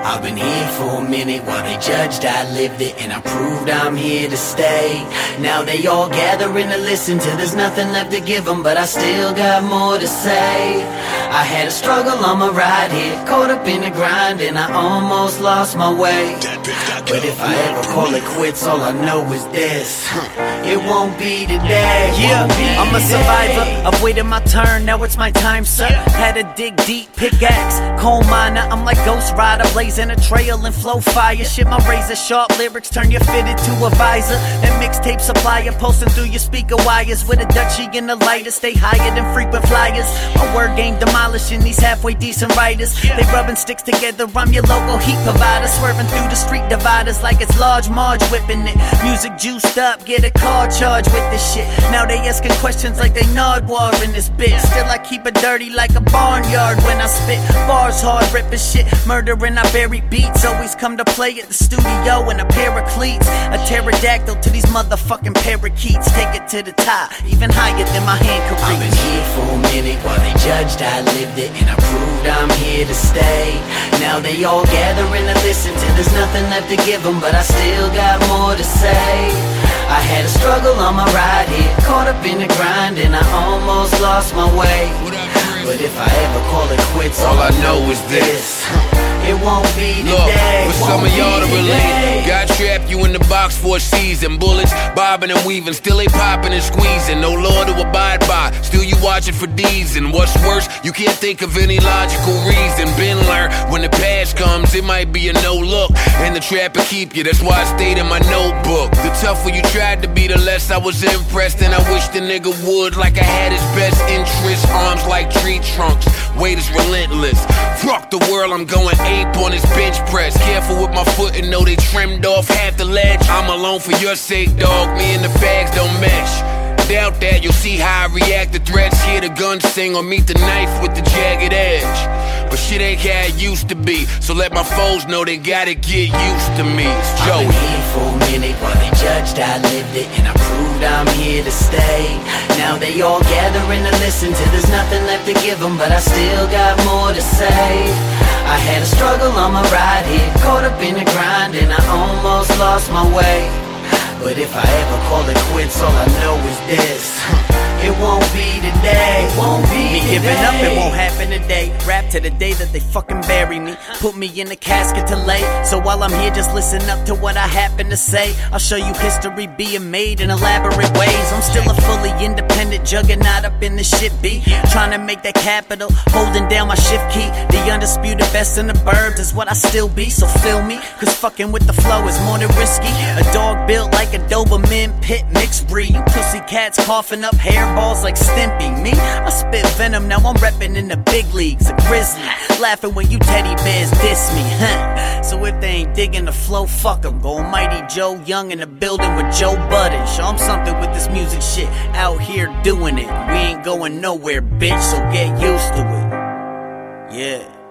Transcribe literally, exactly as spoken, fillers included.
I've been here for a minute while they judged I lived it, and I proved I'm here to stay. Now they all gathering to listen till there's nothing left to give them, but I still got more to say. I had a struggle on my ride here, caught up in the grind, and I almost lost my way. But if I ever call it quits, all I know is this: it won't be today. Yeah, be I'm a today. survivor. I've waited my turn, now it's my time, sir. Had to dig deep, pickaxe, coal miner. I'm like Ghost Rider, blazing a trail and flow fire. Shit, my razor sharp lyrics turn your fit into a visor. And mixtape supplier posting through your speaker wires with a Dutchie and a lighter. Stay higher than frequent flyers. My word game demolishing these halfway decent writers. They rubbing sticks together, I'm your local heat provider. Swerving through the street dividers like it's large Marge whipping it. Music juiced up, get a car charged with this shit. Now they asking questions like they Nardwuar in this bitch. Still I keep it dirty like a barnyard when I spit. Bars hard, ripping shit, murdering I bury beats. Always come to play at the studio in a pair of cleats. A pterodactyl to these motherfucking parakeets. Take it to the top, even higher than my hand could reach. I've been here for a minute while they judged I lived it, and I proved I'm here to stay. Now they all gathering to listen till there's nothing left to give them, but I still got more to say. I had a struggle on my ride here, caught up in the grind, and I almost lost my way. But if I ever call it quits, all I know is this: it won't be today. Look, for some of y'all to relate, God trapped you in the box for a season. Bullets bobbing and weaving, still they popping and squeezing. No law to abide by, still you watching for D's. And what's worse, you can't think of any logical reason. Been learned, when the past comes, it might be a no look, and the trap will keep you. That's why I stayed in my notebook. The tougher you tried to be, the less I was impressed. And I wish the nigga would, like I had his best interest. Arms like tree trunks, weight is relentless. Fuck the world, I'm going ape on his bench press. Careful with my foot and know they trimmed off half the ledge. I'm alone for your sake, dog, me and the fags don't mesh. Doubt that, you'll see how I react to threats. Hear the gun sing or meet the knife with the jagged edge. But shit ain't how it used to be, so let my foes know they gotta get used to me. It's Joey. I've been here for a minute while they judged I lived it, and I proved I'm here to stay. Now they all gathering to listen till there's nothing left to give them, but I still got more to say. I had a struggle on my ride here, caught up in the grind, and I almost lost my way. But if I ever call it quits, all I know is this: it won't be today. It won't be Me today. giving up, it won't happen today. Rap to the day that they fucking bury me. Put me in a casket to lay. So while I'm here, just listen up to what I happen to say. I'll show you history being made in elaborate ways. I'm still a fully independent juggernaut up in the shit beat. Trying to make that capital, holding down my shift key. The undisputed best in the burbs is what I still be. So feel me, cause fucking with the flow is more than risky. A dog built like a Doberman pit mixed breed. You pussy cats coughing up hairballs like Stimpy. Me, I spit venom, now I'm reppin' in the big leagues. A grizzly, laughing when you teddy bears diss me, huh? So if they ain't digging the flow, fuck 'em. Go Mighty Joe Young in the building with Joe Budden. Show 'em something with this music shit, out here doing it. We ain't going nowhere, bitch, so get used to it. Yeah.